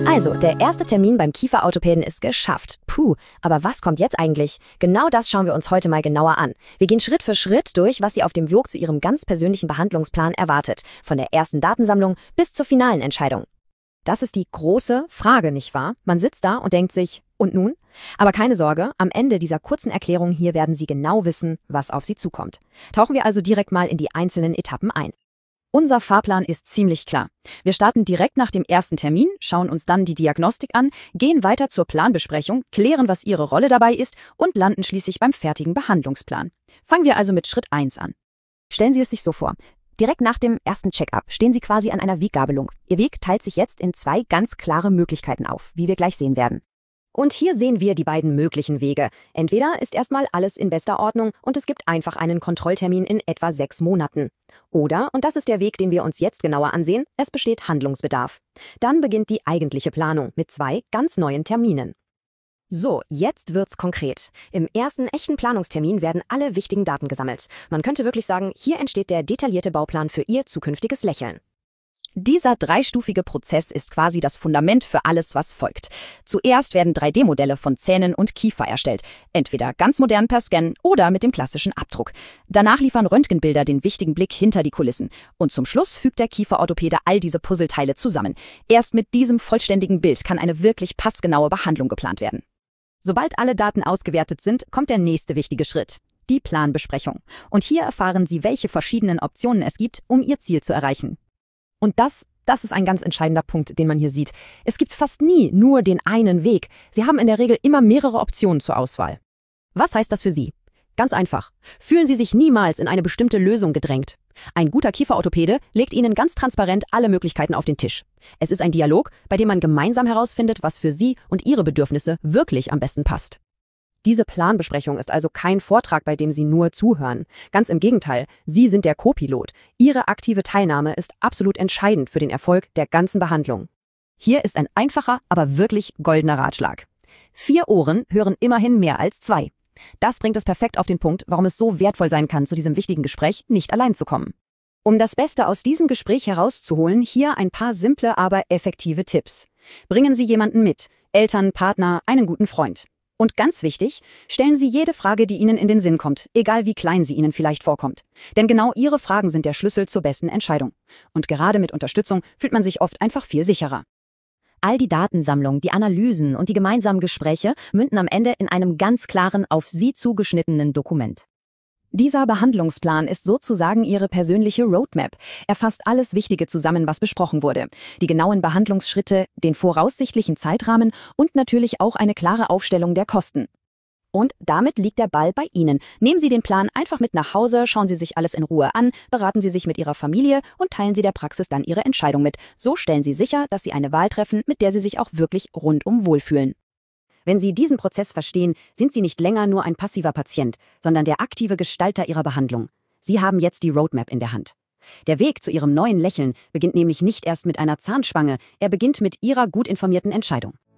Also, der erste Termin beim Kieferorthopäden ist geschafft. Puh, aber was kommt jetzt eigentlich? Genau das schauen wir uns heute mal genauer an. Wir gehen Schritt für Schritt durch, was Sie auf dem Weg zu Ihrem ganz persönlichen Behandlungsplan erwartet. Von der ersten Datensammlung bis zur finalen Entscheidung. Das ist die große Frage, nicht wahr? Man sitzt da und denkt sich, und nun? Aber keine Sorge, am Ende dieser kurzen Erklärung hier werden Sie genau wissen, was auf Sie zukommt. Tauchen wir also direkt mal in die einzelnen Etappen ein. Unser Fahrplan ist ziemlich klar. Wir starten direkt nach dem ersten Termin, schauen uns dann die Diagnostik an, gehen weiter zur Planbesprechung, klären, was Ihre Rolle dabei ist und landen schließlich beim fertigen Behandlungsplan. Fangen wir also mit Schritt 1 an. Stellen Sie es sich so vor. Direkt nach dem ersten Check-up stehen Sie quasi an einer Weggabelung. Ihr Weg teilt sich jetzt in zwei ganz klare Möglichkeiten auf, wie wir gleich sehen werden. Und hier sehen wir die beiden möglichen Wege. Entweder ist erstmal alles in bester Ordnung und es gibt einfach einen Kontrolltermin in etwa 6 Monaten. Oder, und das ist der Weg, den wir uns jetzt genauer ansehen, es besteht Handlungsbedarf. Dann beginnt die eigentliche Planung mit 2 ganz neuen Terminen. So, jetzt wird's konkret. Im ersten echten Planungstermin werden alle wichtigen Daten gesammelt. Man könnte wirklich sagen, hier entsteht der detaillierte Bauplan für Ihr zukünftiges Lächeln. Dieser dreistufige Prozess ist quasi das Fundament für alles, was folgt. Zuerst werden 3D-Modelle von Zähnen und Kiefer erstellt, entweder ganz modern per Scan oder mit dem klassischen Abdruck. Danach liefern Röntgenbilder den wichtigen Blick hinter die Kulissen. Und zum Schluss fügt der Kieferorthopäde all diese Puzzleteile zusammen. Erst mit diesem vollständigen Bild kann eine wirklich passgenaue Behandlung geplant werden. Sobald alle Daten ausgewertet sind, kommt der nächste wichtige Schritt: die Planbesprechung. Und hier erfahren Sie, welche verschiedenen Optionen es gibt, um Ihr Ziel zu erreichen. Und das ist ein ganz entscheidender Punkt, den man hier sieht. Es gibt fast nie nur den einen Weg. Sie haben in der Regel immer mehrere Optionen zur Auswahl. Was heißt das für Sie? Ganz einfach. Fühlen Sie sich niemals in eine bestimmte Lösung gedrängt. Ein guter Kieferorthopäde legt Ihnen ganz transparent alle Möglichkeiten auf den Tisch. Es ist ein Dialog, bei dem man gemeinsam herausfindet, was für Sie und Ihre Bedürfnisse wirklich am besten passt. Diese Planbesprechung ist also kein Vortrag, bei dem Sie nur zuhören. Ganz im Gegenteil, Sie sind der Co-Pilot. Ihre aktive Teilnahme ist absolut entscheidend für den Erfolg der ganzen Behandlung. Hier ist ein einfacher, aber wirklich goldener Ratschlag. 4 Ohren hören immerhin mehr als 2. Das bringt es perfekt auf den Punkt, warum es so wertvoll sein kann, zu diesem wichtigen Gespräch nicht allein zu kommen. Um das Beste aus diesem Gespräch herauszuholen, hier ein paar simple, aber effektive Tipps. Bringen Sie jemanden mit: Eltern, Partner, einen guten Freund. Und ganz wichtig, stellen Sie jede Frage, die Ihnen in den Sinn kommt, egal wie klein sie Ihnen vielleicht vorkommt. Denn genau Ihre Fragen sind der Schlüssel zur besten Entscheidung. Und gerade mit Unterstützung fühlt man sich oft einfach viel sicherer. All die Datensammlung, die Analysen und die gemeinsamen Gespräche münden am Ende in einem ganz klaren, auf Sie zugeschnittenen Dokument. Dieser Behandlungsplan ist sozusagen Ihre persönliche Roadmap. Er fasst alles Wichtige zusammen, was besprochen wurde. Die genauen Behandlungsschritte, den voraussichtlichen Zeitrahmen und natürlich auch eine klare Aufstellung der Kosten. Und damit liegt der Ball bei Ihnen. Nehmen Sie den Plan einfach mit nach Hause, schauen Sie sich alles in Ruhe an, beraten Sie sich mit Ihrer Familie und teilen Sie der Praxis dann Ihre Entscheidung mit. So stellen Sie sicher, dass Sie eine Wahl treffen, mit der Sie sich auch wirklich rundum wohlfühlen. Wenn Sie diesen Prozess verstehen, sind Sie nicht länger nur ein passiver Patient, sondern der aktive Gestalter Ihrer Behandlung. Sie haben jetzt die Roadmap in der Hand. Der Weg zu Ihrem neuen Lächeln beginnt nämlich nicht erst mit einer Zahnspange, er beginnt mit Ihrer gut informierten Entscheidung.